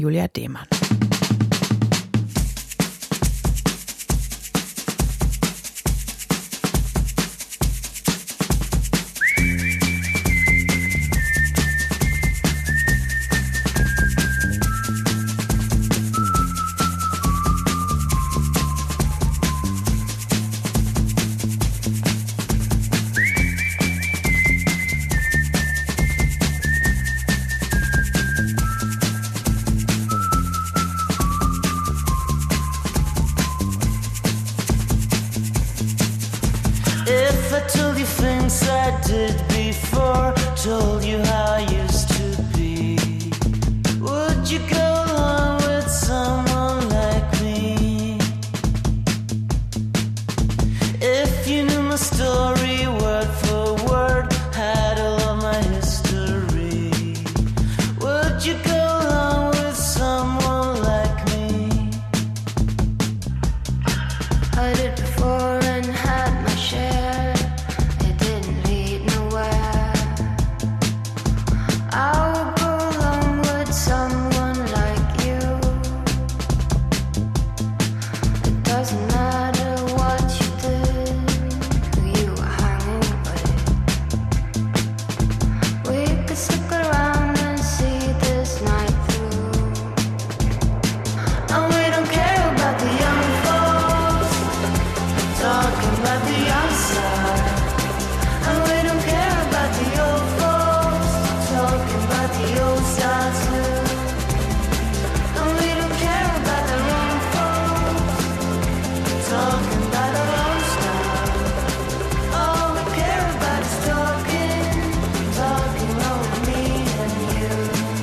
Julia Demann. If I told you things I did before, told you how I used to be, would you go along with someone like me? If you knew my story word for word, had all of my history, would you go along with someone like me? I did before and had my share. It didn't lead nowhere. I would go along with someone like you. It doesn't matter what you did, who you were hanging with. We could stick around and see this night through. And we don't care about the young folks talking about the outside, and we don't care about the old folks talking about the old style too. And we don't care about the wrong folks talking about our own style. All we care about is talking over me and you.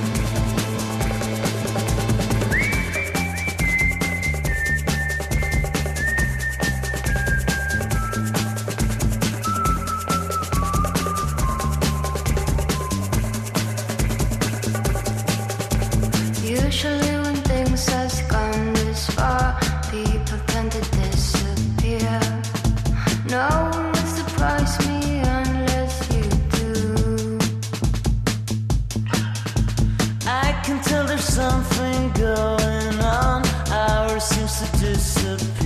Usually when things has gone this far, people tend to disappear. No one will surprise me unless you do. I can tell there's something going on. Ours seems to disappear.